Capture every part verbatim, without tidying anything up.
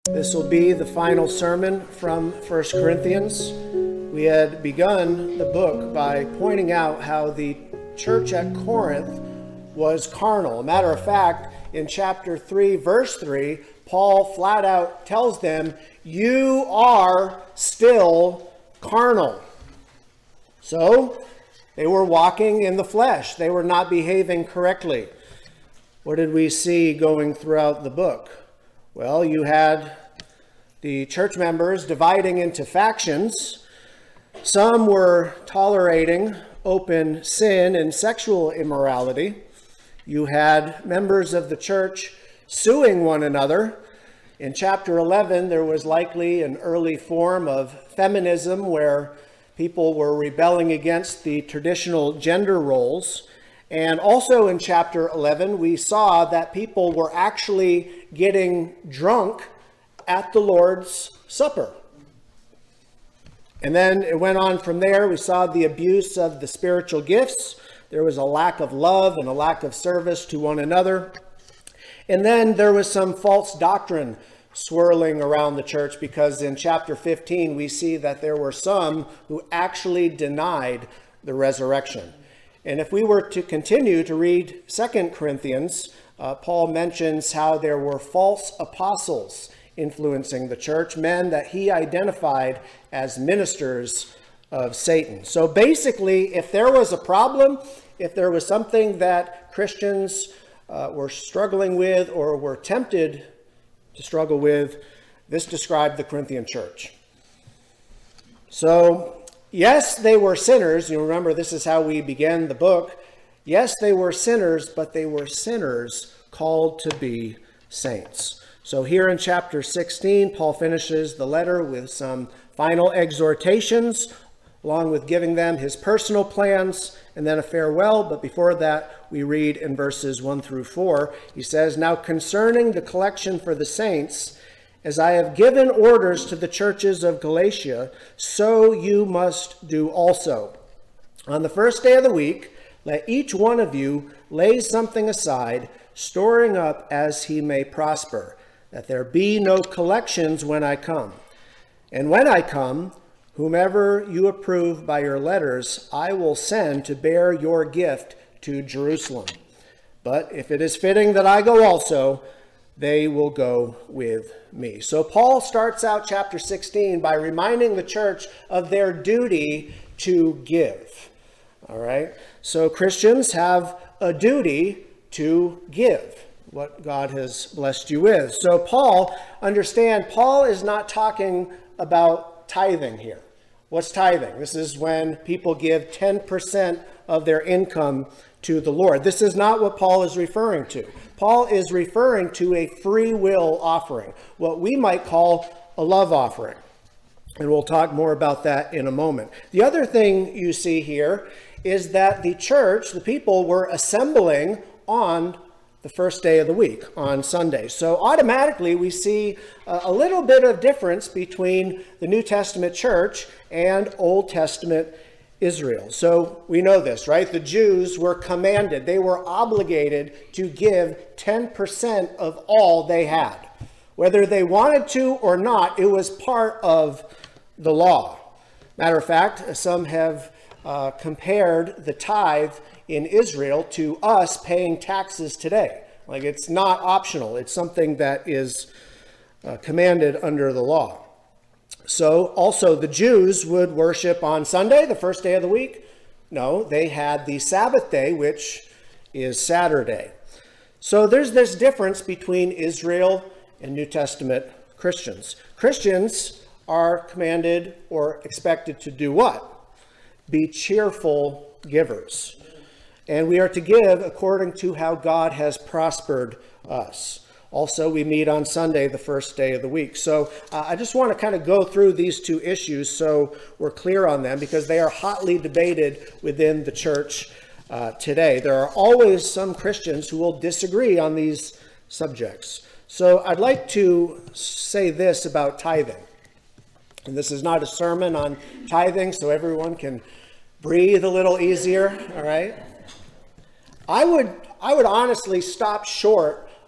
This will be the final sermon from First Corinthians. We had begun the book by pointing out how the church at Corinth was carnal. Matter of fact, in chapter three, verse three, Paul flat out tells them, you are still carnal. So, they were walking in the flesh. They were not behaving correctly. What did we see going throughout the book? Well, you had the church members dividing into factions. Some were tolerating open sin and sexual immorality. You had members of the church suing one another. In chapter eleven, there was likely an early form of feminism where people were rebelling against the traditional gender roles. And also in chapter eleven, we saw that people were actually getting drunk at the Lord's Supper. And then it went on from there. We saw the abuse of the spiritual gifts. There was a lack of love and a lack of service to one another. And then there was some false doctrine swirling around the church, because in chapter fifteen, we see that there were some who actually denied the resurrection. And if we were to continue to read Second Corinthians, uh, Paul mentions how there were false apostles influencing the church, men that he identified as ministers of Satan. So basically, if there was a problem, if there was something that Christians uh, were struggling with or were tempted to struggle with, this described the Corinthian church. So, yes, they were sinners. You remember, this is how we began the book. Yes, they were sinners, but they were sinners called to be saints. So here in chapter sixteen, Paul finishes the letter with some final exhortations, along with giving them his personal plans and then a farewell. But before that, we read in verses one through four, he says, now concerning the collection for the saints, as I have given orders to the churches of Galatia, so you must do also. On the first day of the week, let each one of you lay something aside, storing up as he may prosper, that there be no collections when I come. And when I come, whomever you approve by your letters, I will send to bear your gift to Jerusalem. But if it is fitting that I go also, they will go with me. So Paul starts out chapter sixteen by reminding the church of their duty to give. All right? So Christians have a duty to give what God has blessed you with. So Paul, understand, Paul is not talking about tithing here. What's tithing? This is when people give ten percent of their income to the Lord. This is not what Paul is referring to. Paul is referring to a free will offering, what we might call a love offering. And we'll talk more about that in a moment. The other thing you see here is that the church, the people, were assembling on the first day of the week, on Sunday. So automatically we see a little bit of difference between the New Testament church and Old Testament Israel. So we know this, right? The Jews were commanded, they were obligated to give ten percent of all they had. Whether they wanted to or not, it was part of the law. Matter of fact, some have uh, compared the tithe in Israel to us paying taxes today. Like, it's not optional. It's something that is uh, commanded under the law. So also the Jews would worship on Sunday, the first day of the week. No, they had the Sabbath day, which is Saturday. So there's this difference between Israel and New Testament Christians. Christians are commanded or expected to do what? Be cheerful givers. And we are to give according to how God has prospered us. Also, we meet on Sunday, the first day of the week. So uh, I just want to kind of go through these two issues so we're clear on them, because they are hotly debated within the church uh, today. There are always some Christians who will disagree on these subjects. So I'd like to say this about tithing. And this is not a sermon on tithing, so everyone can breathe a little easier, all right? I would, I would honestly stop short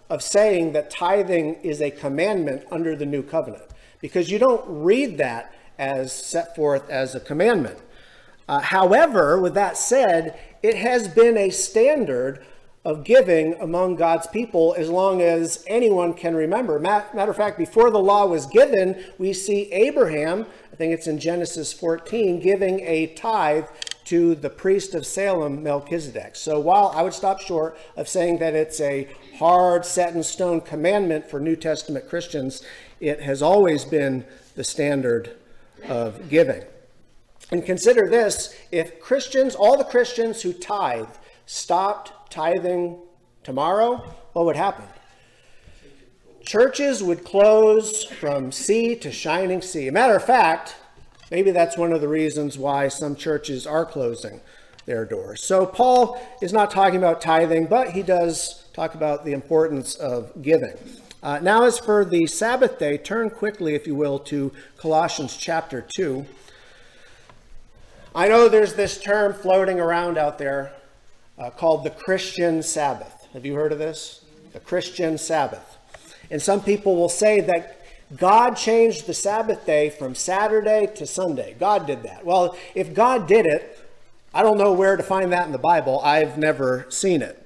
of saying that tithing is a commandment under the new covenant, because you don't read that as set forth as a commandment. Uh, however, with that said, it has been a standard of giving among God's people as long as anyone can remember. Matter of fact, before the law was given, we see Abraham, I think it's in Genesis fourteen, giving a tithe to the priest of Salem, Melchizedek. So while I would stop short of saying that it's a hard, set in stone commandment for New Testament Christians, it has always been the standard of giving. And consider this: if Christians, all the Christians who tithe, stopped tithing tomorrow, what would happen? Churches would close from sea to shining sea. A matter of fact, maybe that's one of the reasons why some churches are closing their doors. So Paul is not talking about tithing, but he does talk about the importance of giving. Uh, now, as for the Sabbath day, turn quickly, if you will, to Colossians chapter two. I know there's this term floating around out there uh, called the Christian Sabbath. Have you heard of this? The Christian Sabbath. And some people will say that God changed the Sabbath day from Saturday to Sunday. God did that. Well, if God did it, I don't know where to find that in the Bible. I've never seen it.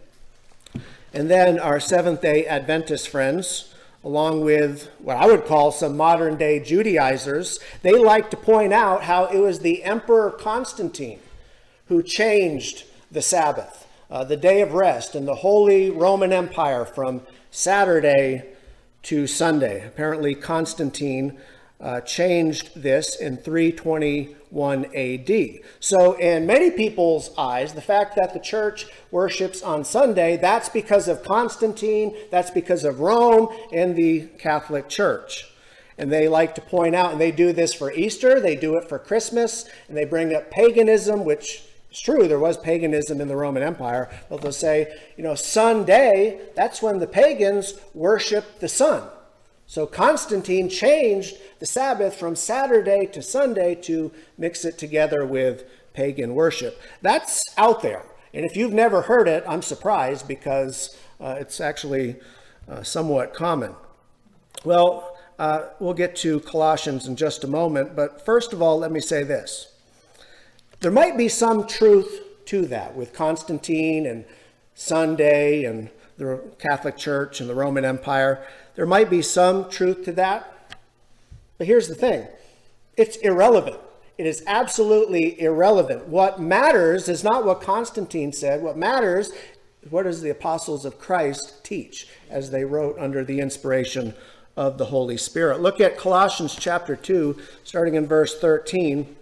And then our Seventh-day Adventist friends, along with what I would call some modern-day Judaizers, they like to point out how it was the Emperor Constantine who changed the Sabbath, uh, the day of rest in the Holy Roman Empire, from Saturday to Sunday. Apparently, Constantine uh, changed this in three twenty-one A D. So in many people's eyes, the fact that the church worships on Sunday, that's because of Constantine, that's because of Rome and the Catholic Church. And they like to point out, and they do this for Easter, they do it for Christmas, and they bring up paganism, which is true, there was paganism in the Roman Empire, but they'll say, you know, Sunday, that's when the pagans worship the sun. So Constantine changed the Sabbath from Saturday to Sunday to mix it together with pagan worship. That's out there. And if you've never heard it, I'm surprised, because uh, it's actually uh, somewhat common. Well, uh, we'll get to Colossians in just a moment, but first of all, let me say this. There might be some truth to that with Constantine and Sunday and the Catholic Church and the Roman Empire. There might be some truth to that. But here's the thing. It's irrelevant. It is absolutely irrelevant. What matters is not what Constantine said. What matters is what does the apostles of Christ teach as they wrote under the inspiration of the Holy Spirit. Look at Colossians chapter two, starting in verse thirteen.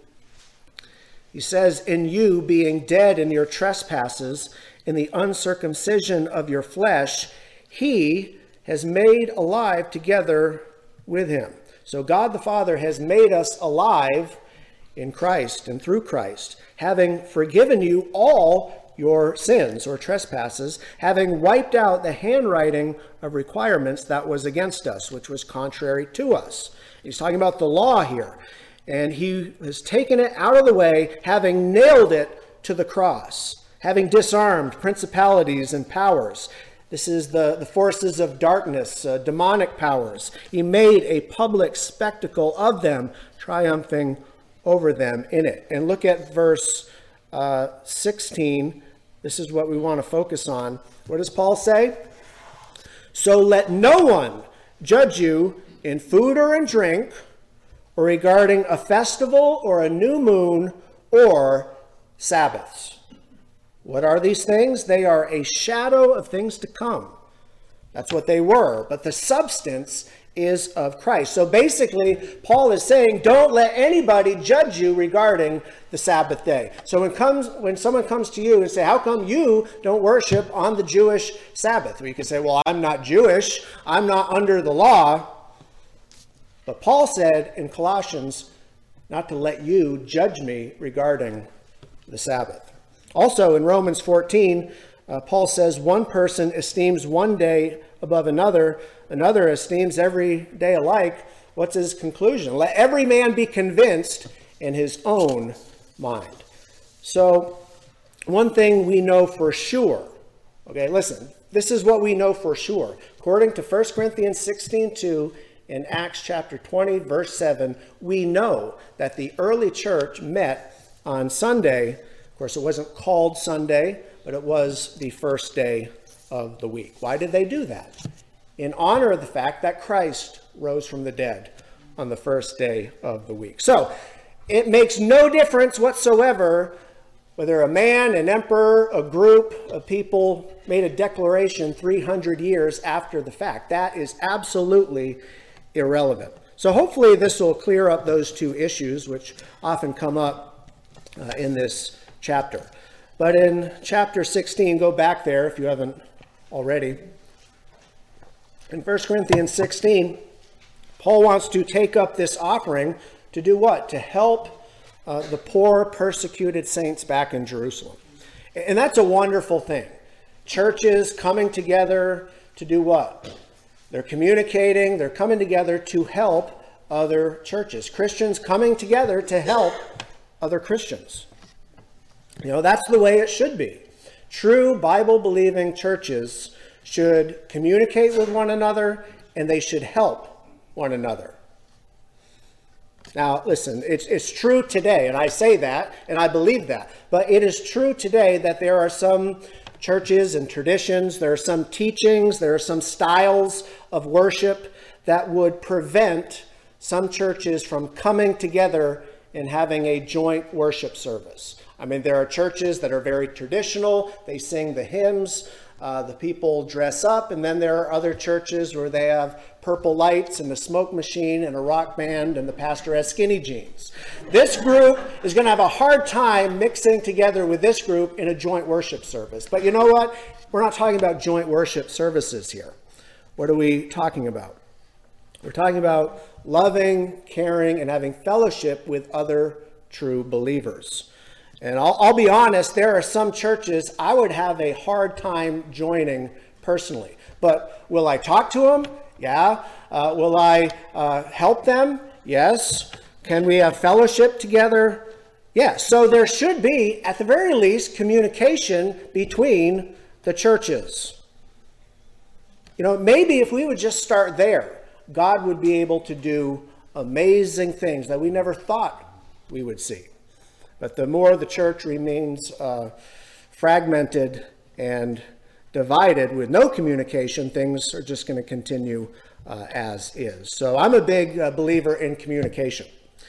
He says, "In you being dead in your trespasses, in the uncircumcision of your flesh, he has made alive together with him." So God the Father has made us alive in Christ and through Christ, having forgiven you all your sins or trespasses, having wiped out the handwriting of requirements that was against us, which was contrary to us. He's talking about the law here. And he has taken it out of the way, having nailed it to the cross, having disarmed principalities and powers. This is the, the forces of darkness, uh, demonic powers. He made a public spectacle of them, triumphing over them in it. And look at verse uh, sixteen. This is what we want to focus on. What does Paul say? "So let no one judge you in food or in drink, or regarding a festival or a new moon or Sabbaths." What are these things? They are a shadow of things to come. That's what they were. But the substance is of Christ. So basically, Paul is saying, don't let anybody judge you regarding the Sabbath day. So when comes when someone comes to you and say, how come you don't worship on the Jewish Sabbath? Well, you can say, well, I'm not Jewish. I'm not under the law. But Paul said in Colossians not to let you judge me regarding the Sabbath. Also in Romans fourteen, uh, Paul says one person esteems one day above another, another esteems every day alike. What's his conclusion? Let every man be convinced in his own mind. So one thing we know for sure, okay, listen, this is what we know for sure. According to First Corinthians sixteen two and Acts chapter twenty, verse seven, we know that the early church met on Sunday. Of course, it wasn't called Sunday, but it was the first day of the week. Why did they do that? In honor of the fact that Christ rose from the dead on the first day of the week. So it makes no difference whatsoever whether a man, an emperor, a group of people made a declaration three hundred years after the fact. That is absolutely irrelevant. So hopefully this will clear up those two issues which often come up uh, in this chapter. But in chapter sixteen, go back there if you haven't already. In First Corinthians sixteen, Paul wants to take up this offering to do what? To help uh, the poor, persecuted saints back in Jerusalem. And that's a wonderful thing. Churches coming together to do what? They're communicating, they're coming together to help other churches. Christians coming together to help other Christians. You know, that's the way it should be. True Bible-believing churches should communicate with one another, and they should help one another. Now, listen, it's, it's true today, and I say that, and I believe that, but it is true today that there are some churches and traditions, there are some teachings, there are some styles of worship that would prevent some churches from coming together and having a joint worship service. I mean, there are churches that are very traditional. They sing the hymns, uh, the people dress up, and then there are other churches where they have purple lights and a smoke machine and a rock band, and the pastor has skinny jeans. This group is going to have a hard time mixing together with this group in a joint worship service. But you know what? We're not talking about joint worship services here. What are we talking about? We're talking about loving, caring, and having fellowship with other true believers. And I'll, I'll be honest, there are some churches I would have a hard time joining personally. But will I talk to them? Yeah. Uh, will I uh, help them? Yes. Can we have fellowship together? Yes. So there should be, at the very least, communication between the churches. You know, maybe if we would just start there, God would be able to do amazing things that we never thought we would see. But the more the church remains uh, fragmented and divided with no communication, things are just going to continue uh, as is. So I'm a big uh, believer in communication.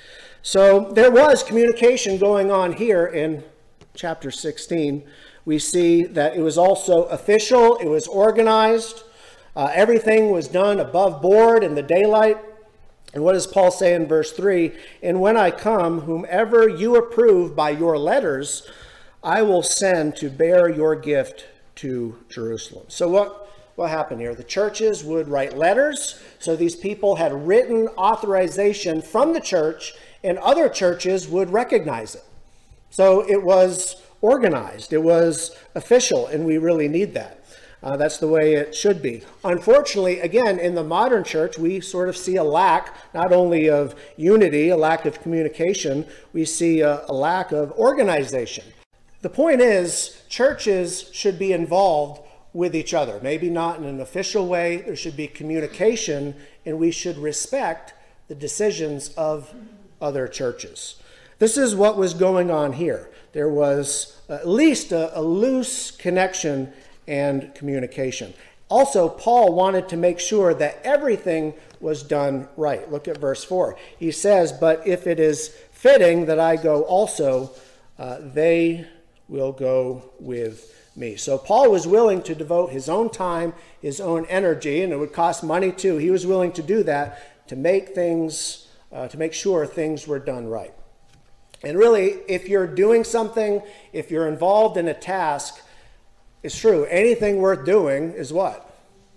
So there was communication going on here in chapter sixteen. We see that it was also official, it was organized, uh, everything was done above board in the daylight. And what does Paul say in verse three? And when I come, whomever you approve by your letters, I will send to bear your gift to Jerusalem. So what, what happened here? The churches would write letters. So these people had written authorization from the church, and other churches would recognize it. So it was organized. It was official, and we really need that. Uh, that's the way it should be. Unfortunately, again, in the modern church, we sort of see a lack not only of unity, a lack of communication, we see a, a lack of organization. The point is, churches should be involved with each other. Maybe not in an official way. There should be communication, and we should respect the decisions of other churches. This is what was going on here. There was at least a, a loose connection and communication. Also, Paul wanted to make sure that everything was done right. Look at verse four. He says, but if it is fitting that I go also, uh, they will go with me. So Paul was willing to devote his own time, his own energy, and it would cost money too. He was willing to do that to make things, uh, to make sure things were done right. And really, if you're doing something, if you're involved in a task, it's true. Anything worth doing is what?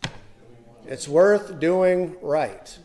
It's worth doing right.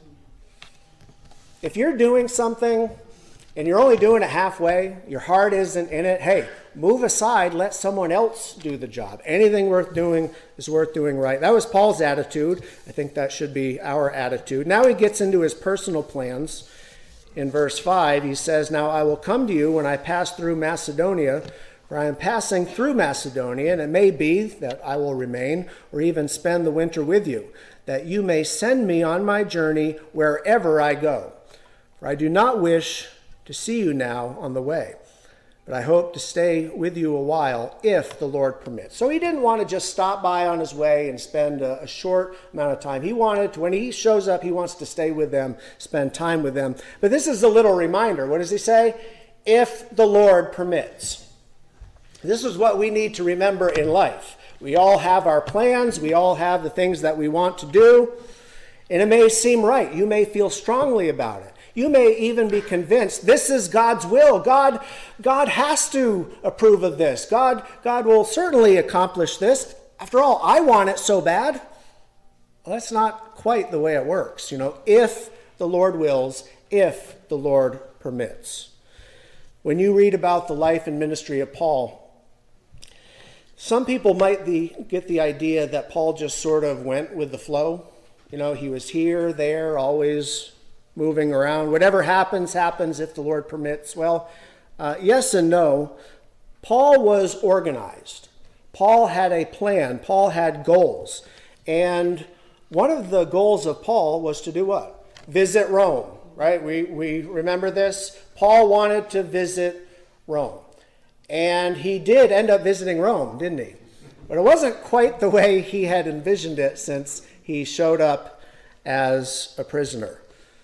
If you're doing something and you're only doing it halfway, your heart isn't in it, hey, move aside, let someone else do the job. Anything worth doing is worth doing right. That was Paul's attitude. I think that should be our attitude. Now he gets into his personal plans. In verse five, he says, now I will come to you when I pass through Macedonia, For I am passing through Macedonia, and it may be that I will remain or even spend the winter with you, that you may send me on my journey wherever I go. For I do not wish to see you now on the way, but I hope to stay with you a while if the Lord permits. So he didn't want to just stop by on his way and spend a, a short amount of time. He wanted to, when he shows up, he wants to stay with them, spend time with them. But this is a little reminder. What does he say? If the Lord permits. This is what we need to remember in life. We all have our plans. We all have the things that we want to do. And it may seem right. You may feel strongly about it. You may even be convinced this is God's will. God, God has to approve of this. God, God will certainly accomplish this. After all, I want it so bad. Well, that's not quite the way it works. You know, if the Lord wills, if the Lord permits. When you read about the life and ministry of Paul, some people might the, get the idea that Paul just sort of went with the flow. You know, he was here, there, always moving around. Whatever happens, happens if the Lord permits. Well, uh, yes and no. Paul was organized. Paul had a plan. Paul had goals. And one of the goals of Paul was to do what? Visit Rome, right? We, we remember this? Paul wanted to visit Rome. And he did end up visiting Rome, didn't he? But it wasn't quite the way he had envisioned it since he showed up as a prisoner.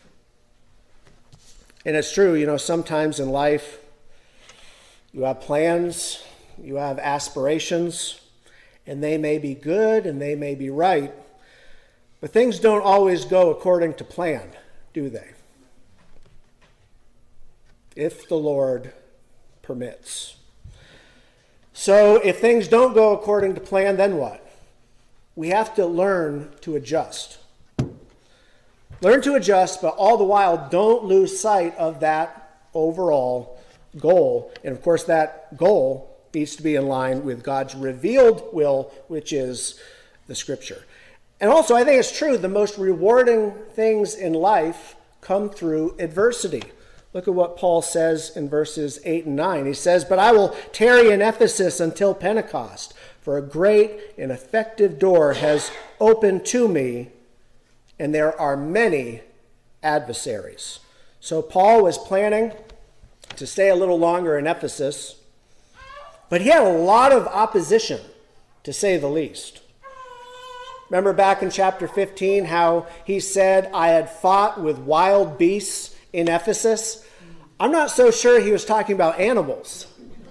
And it's true, you know, sometimes in life you have plans, you have aspirations, and they may be good and they may be right, but things don't always go according to plan, do they? If the Lord permits. So if things don't go according to plan, then what? We have to learn to adjust. Learn to adjust, but all the while, don't lose sight of that overall goal. And of course, that goal needs to be in line with God's revealed will, which is the Scripture. And also, I think it's true, the most rewarding things in life come through adversity. Look at what Paul says in verses eight and nine. He says, "But I will tarry in Ephesus until Pentecost, for a great and effective door has opened to me, and there are many adversaries." So Paul was planning to stay a little longer in Ephesus, but he had a lot of opposition, to say the least. Remember back in chapter fifteen how he said, "I had fought with wild beasts in Ephesus." I'm not so sure he was talking about animals.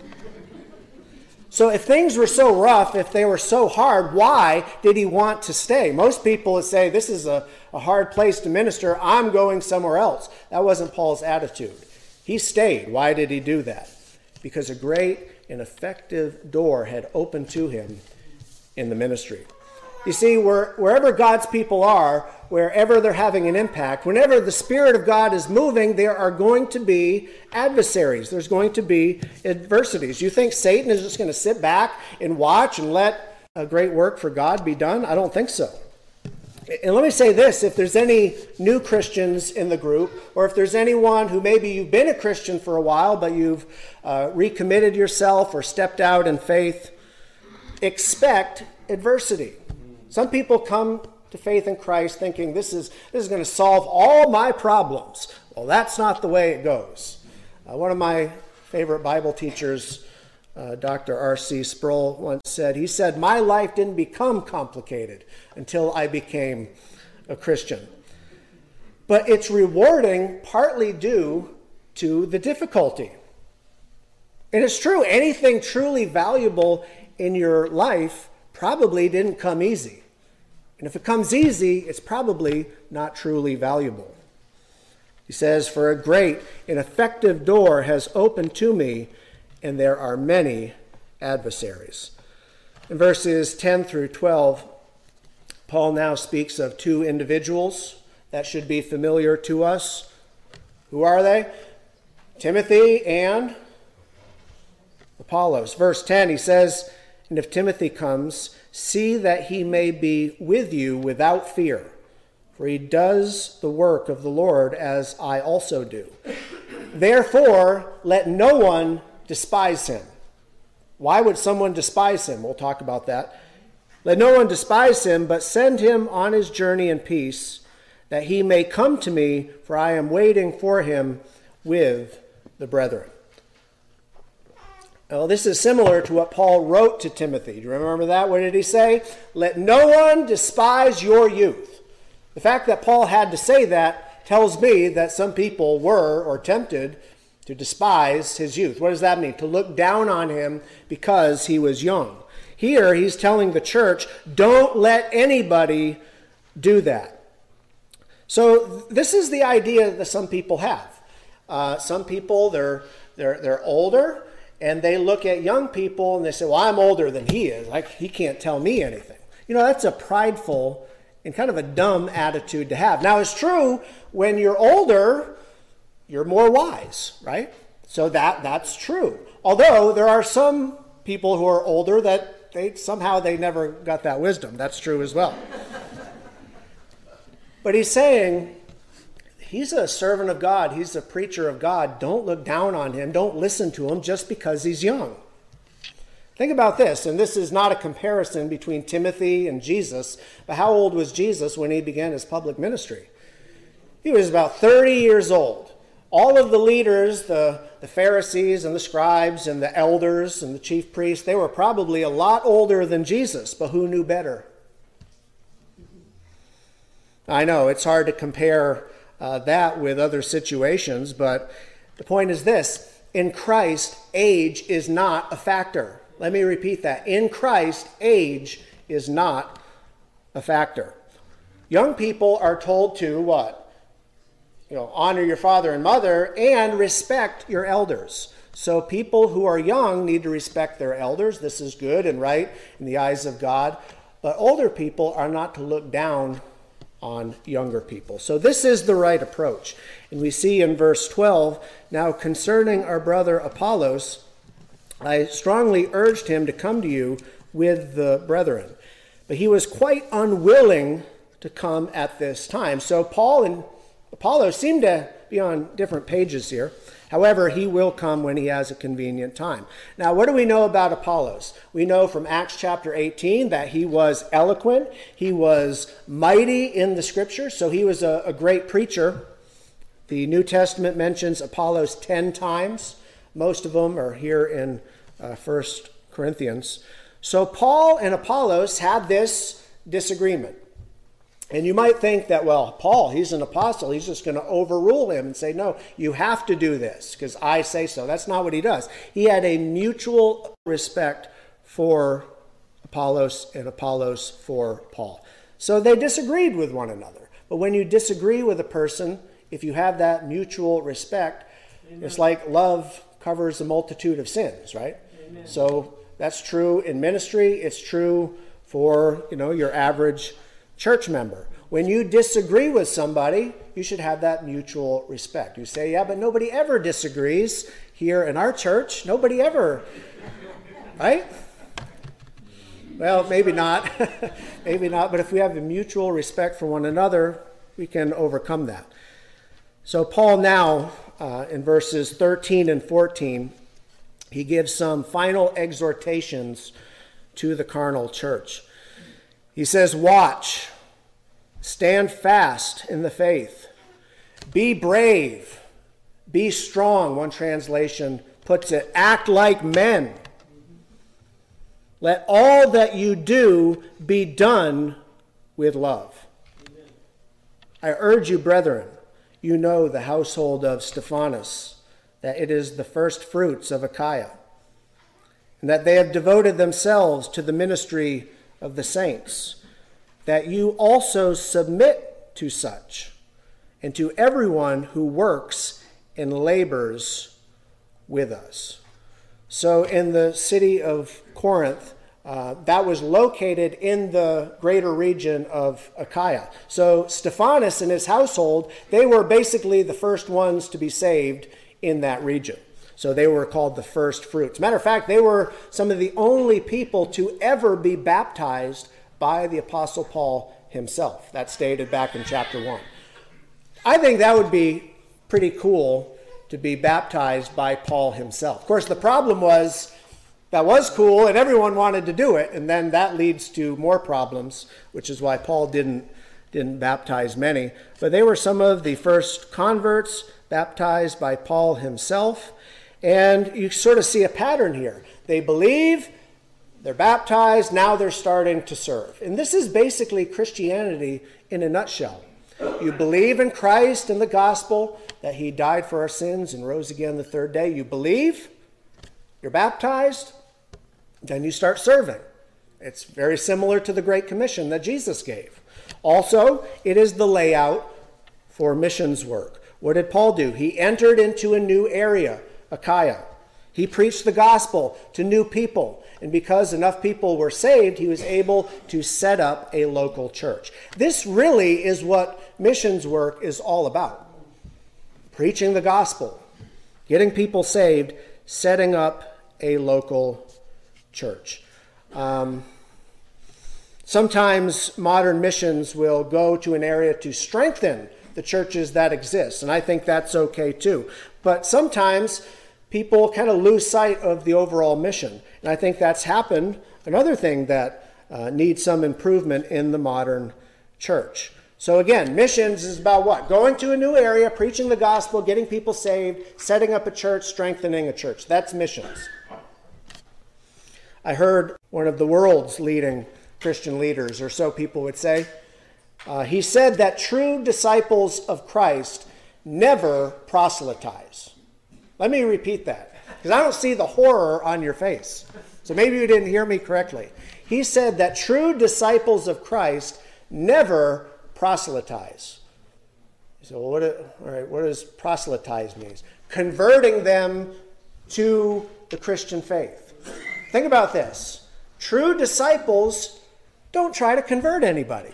So if things were so rough, if they were so hard, why did he want to stay? Most people would say, this is a, a hard place to minister, I'm going somewhere else. That wasn't Paul's attitude. He stayed. Why did he do that? Because a great and effective door had opened to him in the ministry. You see, where, wherever God's people are, wherever they're having an impact, whenever the Spirit of God is moving, there are going to be adversaries. There's going to be adversities. You think Satan is just going to sit back and watch and let a great work for God be done? I don't think so. And let me say this, if there's any new Christians in the group, or if there's anyone who maybe you've been a Christian for a while, but you've uh, recommitted yourself or stepped out in faith, expect adversity. Some people come to faith in Christ thinking this is, this is going to solve all my problems. Well, that's not the way it goes. Uh, one of my favorite Bible teachers, uh, Doctor R C Sproul, once said, he said, "My life didn't become complicated until I became a Christian." But it's rewarding partly due to the difficulty. And it's true, anything truly valuable in your life probably didn't come easy. And if it comes easy, it's probably not truly valuable. He says, "For a great and effective door has opened to me, and there are many adversaries." In verses ten through twelve, Paul now speaks of two individuals that should be familiar to us. Who are they? Timothy and Apollos. Verse ten, he says, "And if Timothy comes, see that he may be with you without fear, for he does the work of the Lord as I also do. Therefore, let no one despise him." Why would someone despise him? We'll talk about that. Let no one despise him, but send him on his journey in peace, that he may come to me, for I am waiting for him with the brethren. Well, this is similar to what Paul wrote to Timothy. Do you remember that? What did he say? Let no one despise your youth. The fact that Paul had to say that tells me that some people were or tempted to despise his youth. What does that mean? To look down on him because he was young. Here he's telling the church, don't let anybody do that. So this is the idea that some people have. Uh, some people, they're, they're, they're older, and they look at young people and they say, well, I'm older than he is. Like, he can't tell me anything. You know, that's a prideful and kind of a dumb attitude to have. Now, it's true, when you're older, you're more wise, right? So that that's true. Although there are some people who are older that they somehow they never got that wisdom. That's true as well. But he's saying, he's a servant of God. He's a preacher of God. Don't look down on him. Don't listen to him just because he's young. Think about this, and this is not a comparison between Timothy and Jesus, but how old was Jesus when he began his public ministry? He was about thirty years old. All of the leaders, the, the Pharisees and the scribes and the elders and the chief priests, they were probably a lot older than Jesus, but who knew better? I know it's hard to compare uh, that with other situations, but the point is this: in Christ, age is not a factor. Let me repeat that. In Christ, age is not a factor. Young people are told to what? You know, honor your father and mother and respect your elders. So people who are young need to respect their elders. This is good and right in the eyes of God. But older people are not to look down on younger people. So this is the right approach. And we see in verse twelve, now concerning our brother Apollos, I strongly urged him to come to you with the brethren, but he was quite unwilling to come at this time. So Paul and Apollos seem to be on different pages here. However, he will come when he has a convenient time. Now, what do we know about Apollos? We know from Acts chapter eighteen that he was eloquent. He was mighty in the scriptures, so he was a, a great preacher. The New Testament mentions Apollos ten times. Most of them are here in uh, First Corinthians. So Paul and Apollos had this disagreement. And you might think that, well, Paul, he's an apostle. He's just going to overrule him and say, no, you have to do this because I say so. That's not what he does. He had a mutual respect for Apollos and Apollos for Paul. So they disagreed with one another. But when you disagree with a person, if you have that mutual respect, Amen. It's like love covers a multitude of sins, right? Amen. So that's true in ministry. It's true for, you know, your average church member. When you disagree with somebody, you should have that mutual respect. You say, yeah, but nobody ever disagrees here in our church. Nobody ever, right? Well, maybe not. Maybe not. But if we have a mutual respect for one another, we can overcome that. So Paul now, uh, in verses thirteen and fourteen, he gives some final exhortations to the carnal church. He says, watch, stand fast in the faith, be brave, be strong. One translation puts it, act like men. Let all that you do be done with love. Amen. I urge you, brethren, you know the household of Stephanas, that it is the first fruits of Achaia, and that they have devoted themselves to the ministry of the saints, that you also submit to such, and to everyone who works and labors with us. So in the city of Corinth, uh, that was located in the greater region of Achaia. So Stephanas and his household, they were basically the first ones to be saved in that region. So they were called the first fruits. Matter of fact, they were some of the only people to ever be baptized by the Apostle Paul himself. That's stated back in chapter one. I think that would be pretty cool to be baptized by Paul himself. Of course, the problem was That was cool, and everyone wanted to do it, and then that leads to more problems, which is why Paul didn't, didn't baptize many. But they were some of the first converts baptized by Paul himself, and you sort of see a pattern here. They believe, they're baptized, now they're starting to serve. And this is basically Christianity in a nutshell. You believe in Christ and the gospel, that he died for our sins and rose again the third day. You believe, you're baptized, then you start serving. It's very similar to the Great Commission that Jesus gave. Also, it is the layout for missions work. What did Paul do? He entered into a new area, Achaia. He preached the gospel to new people. And because enough people were saved, he was able to set up a local church. This really is what missions work is all about. Preaching the gospel, getting people saved, setting up a local church. Um, sometimes modern missions will go to an area to strengthen the churches that exist, and I think that's okay too. But sometimes people kind of lose sight of the overall mission, and I think that's happened. Another thing that uh, needs some improvement in the modern church. So again, missions is about what? Going to a new area, preaching the gospel, getting people saved, setting up a church, strengthening a church. That's missions. I heard one of the world's leading Christian leaders, or so people would say, uh, he said that true disciples of Christ never proselytize. Let me repeat that, because I don't see the horror on your face. So maybe you didn't hear me correctly. He said that true disciples of Christ never proselytize. So what, all right, what does proselytize mean? Converting them to the Christian faith. Think about this. True disciples don't try to convert anybody.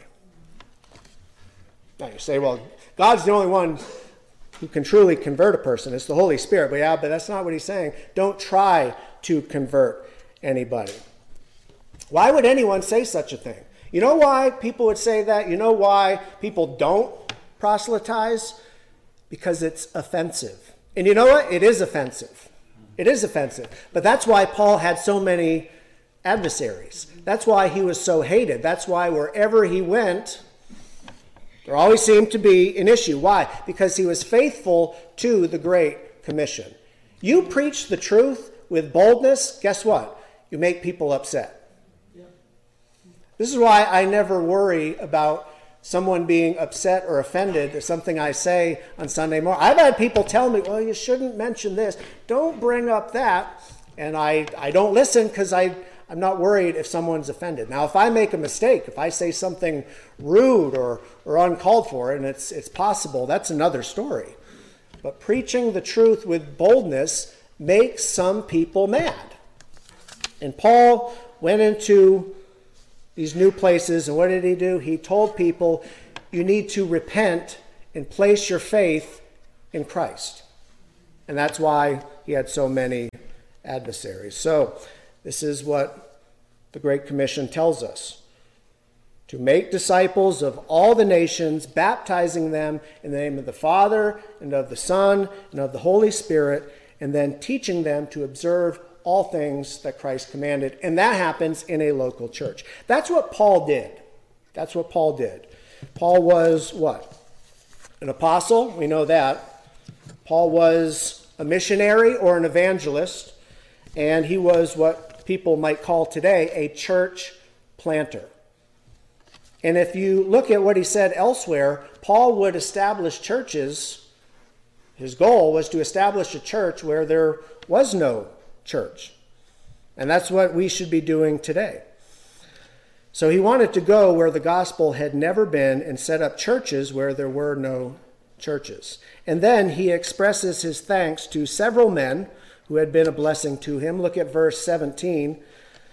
Now you say, well, God's the only one who can truly convert a person. It's the Holy Spirit. But yeah, but that's not what he's saying. Don't try to convert anybody. Why would anyone say such a thing? You know why people would say that? You know why people don't proselytize? Because it's offensive. And you know what? It is offensive. It is offensive. But that's why Paul had so many adversaries. That's why he was so hated. That's why wherever he went, there always seemed to be an issue. Why? Because he was faithful to the Great Commission. You preach the truth with boldness, guess what? You make people upset. This is why I never worry about someone being upset or offended at something I say on Sunday morning. I've had people tell me, well, you shouldn't mention this. Don't bring up that. And I, I don't listen because I, I'm not worried if someone's offended. Now, if I make a mistake, if I say something rude or, or uncalled for, and it's, it's possible, that's another story. But preaching the truth with boldness makes some people mad. And Paul went into these new places, and what did he do? He told people, you need to repent and place your faith in Christ. And that's why he had so many adversaries. So this is what the Great Commission tells us. To make disciples of all the nations, baptizing them in the name of the Father and of the Son and of the Holy Spirit, and then teaching them to observe all things that Christ commanded. And that happens in a local church. That's what Paul did. That's what Paul did. Paul was what? An apostle. We know that. Paul was a missionary or an evangelist. And he was what people might call today a church planter. And if you look at what he said elsewhere, Paul would establish churches. His goal was to establish a church where there was no church. And that's what we should be doing today. So he wanted to go where the gospel had never been and set up churches where there were no churches. And then he expresses his thanks to several men who had been a blessing to him. Look at verse seventeen.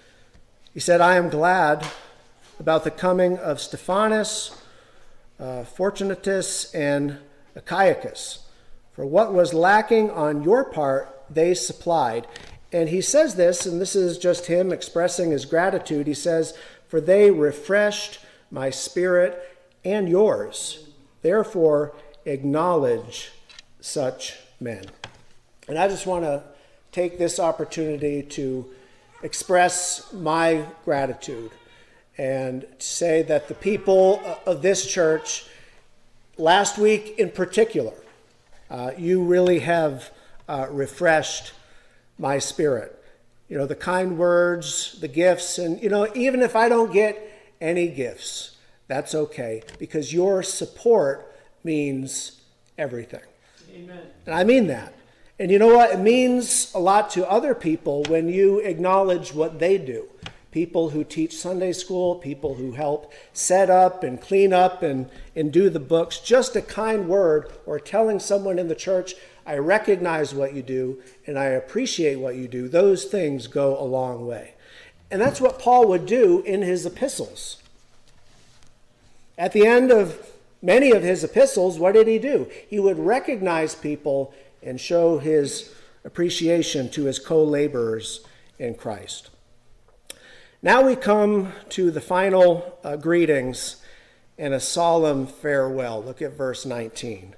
He said, I am glad about the coming of Stephanas, uh, Fortunatus, and Achaicus. For what was lacking on your part, they supplied. And he says this, and this is just him expressing his gratitude. He says, for they refreshed my spirit and yours. Therefore, acknowledge such men. And I just want to take this opportunity to express my gratitude and say that the people of this church, last week in particular, uh, you really have uh, refreshed my spirit. You know, the kind words, the gifts, and, you know, even if I don't get any gifts, that's okay, because your support means everything. Amen. And I mean that. And you know what? It means a lot to other people when you acknowledge what they do. People who teach Sunday school, people who help set up and clean up and, and do the books. Just a kind word or telling someone in the church, I recognize what you do and I appreciate what you do. Those things go a long way. And that's what Paul would do in his epistles. At the end of many of his epistles, what did he do? He would recognize people and show his appreciation to his co-laborers in Christ. Now we come to the final uh, greetings and a solemn farewell. Look at verse nineteen.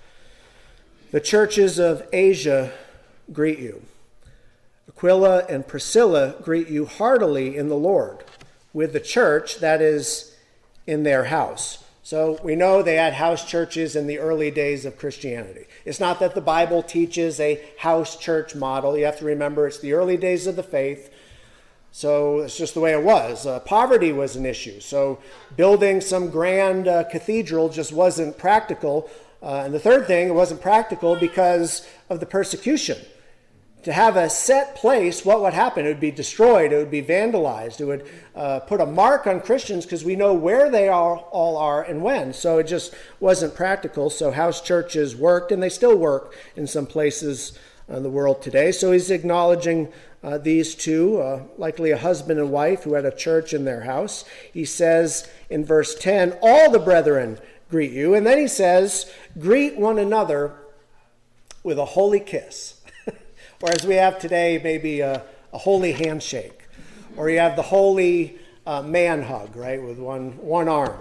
The churches of Asia greet you. Aquila and Priscilla greet you heartily in the Lord, with the church that is in their house. So we know they had house churches in the early days of Christianity. It's not that the Bible teaches a house church model. You have to remember it's the early days of the faith. So it's just the way it was. Uh, poverty was an issue. So building some grand uh, cathedral just wasn't practical. Uh, and the third thing, it wasn't practical because of the persecution. To have a set place, what would happen? It would be destroyed. It would be vandalized. It would uh, put a mark on Christians because we know where they are, all are and when. So it just wasn't practical. So house churches worked, and they still work in some places in the world today. So he's acknowledging uh, these two, uh, likely a husband and wife who had a church in their house. He says in verse ten, all the brethren greet you. And then he says, greet one another with a holy kiss. Or as we have today, maybe a, a holy handshake. Or you have the holy uh, man hug, right, with one, one arm.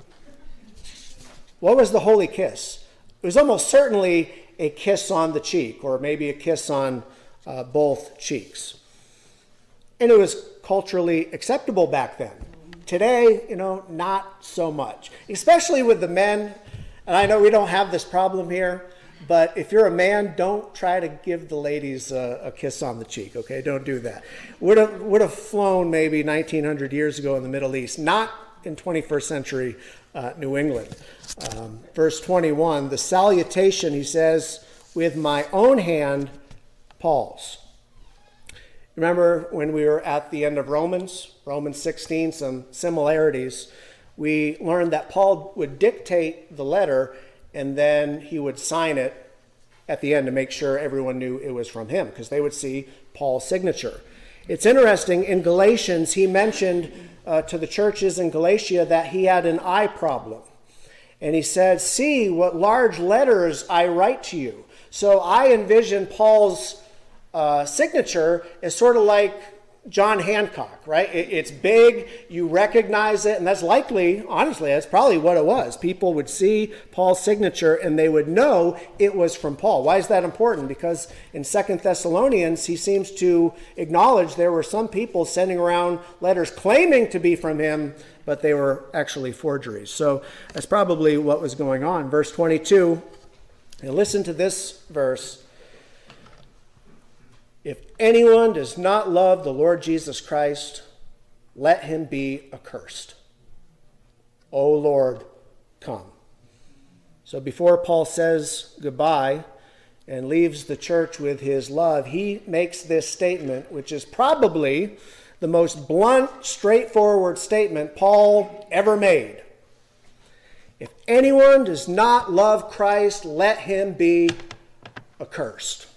What was the holy kiss? It was almost certainly a kiss on the cheek, or maybe a kiss on uh, both cheeks. And it was culturally acceptable back then. Today, you know, not so much. Especially with the men. And I know we don't have this problem here. But if you're a man, don't try to give the ladies a, a kiss on the cheek, okay? Don't do that. Would have, would have flown maybe nineteen hundred years ago in the Middle East, not in twenty-first century uh, New England. Um, verse twenty-one, the salutation, he says, with my own hand, Paul's. Remember when we were at the end of Romans, Romans sixteen, some similarities. We learned that Paul would dictate the letter and then he would sign it at the end to make sure everyone knew it was from him, because they would see Paul's signature. It's interesting, in Galatians, he mentioned uh, to the churches in Galatia that he had an eye problem. And he said, see what large letters I write to you. So I envision Paul's uh, signature as sort of like John Hancock, right? It, it's big, you recognize it, and that's likely, honestly, that's probably what it was. People would see Paul's signature and they would know it was from Paul. Why is that important? Because in Second Thessalonians, he seems to acknowledge there were some people sending around letters claiming to be from him, but they were actually forgeries. So that's probably what was going on. Verse twenty-two, and listen to this verse. If anyone does not love the Lord Jesus Christ, let him be accursed. O Lord, come. So before Paul says goodbye and leaves the church with his love, he makes this statement, which is probably the most blunt, straightforward statement Paul ever made. If anyone does not love Christ, let him be accursed.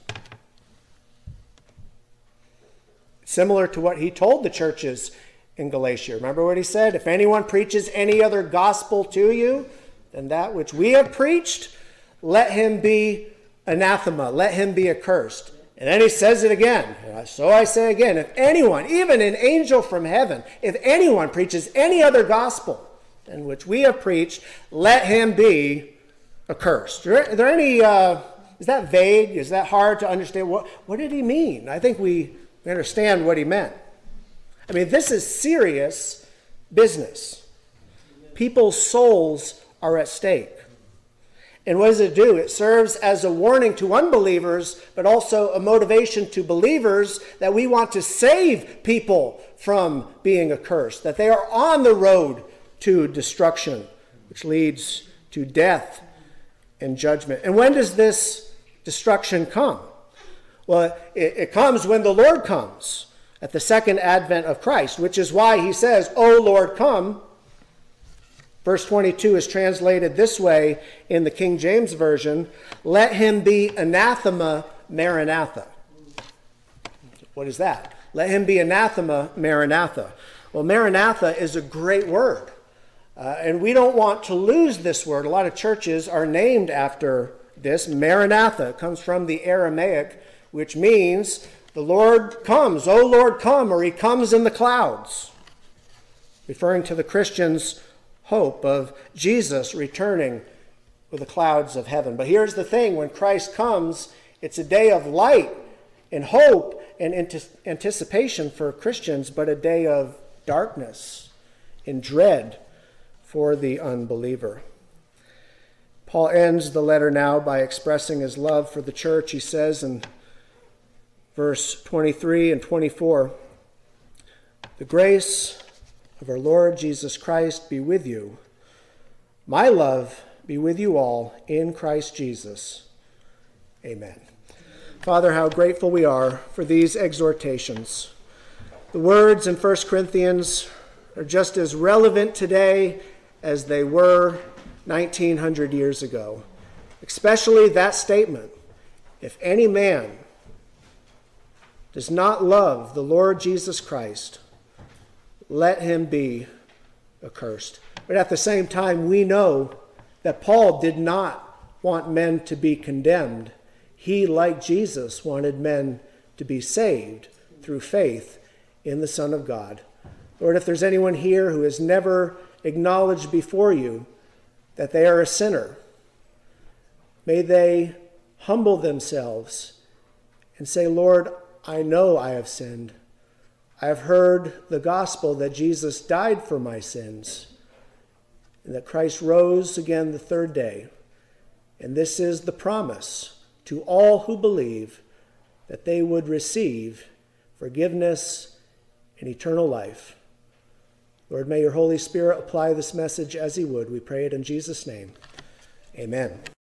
Similar to what he told the churches in Galatia. Remember what he said? If anyone preaches any other gospel to you than that which we have preached, let him be anathema, let him be accursed. And then he says it again. So I say again, if anyone, even an angel from heaven, if anyone preaches any other gospel than which we have preached, let him be accursed. Are there any, uh, is that vague? Is that hard to understand? What, what did he mean? I think we We understand what he meant. I mean, this is serious business. People's souls are at stake. And what does it do? It serves as a warning to unbelievers, but also a motivation to believers that we want to save people from being accursed, that they are on the road to destruction, which leads to death and judgment. And when does this destruction come? Well, it, it comes when the Lord comes, at the second advent of Christ, which is why he says, "O Lord, come." Verse twenty-two is translated this way in the King James Version: "Let him be anathema, Maranatha." What is that? Let him be anathema, Maranatha. Well, Maranatha is a great word. Uh, and we don't want to lose this word. A lot of churches are named after this. Maranatha comes from the Aramaic, which means the Lord comes. "O Lord, come," or he comes in the clouds, referring to the Christians' hope of Jesus returning with the clouds of heaven. But here's the thing: when Christ comes, it's a day of light and hope and anticipation for Christians, but a day of darkness and dread for the unbeliever. Paul ends the letter now by expressing his love for the church. He says in verse twenty-three and twenty-four, "The grace of our Lord Jesus Christ be with you. My love be with you all in Christ Jesus. Amen." Father, how grateful we are for these exhortations. The words in First Corinthians are just as relevant today as they were nineteen hundred years ago. Especially that statement: if any man does not love the Lord Jesus Christ, let him be accursed. But at the same time, we know that Paul did not want men to be condemned. He, like Jesus, wanted men to be saved through faith in the Son of God. Lord, if there's anyone here who has never acknowledged before you that they are a sinner, may they humble themselves and say, "Lord, I know I have sinned. I have heard the gospel that Jesus died for my sins and that Christ rose again the third day. And this is the promise to all who believe, that they would receive forgiveness and eternal life." Lord, may your Holy Spirit apply this message as he would. We pray it in Jesus' name. Amen.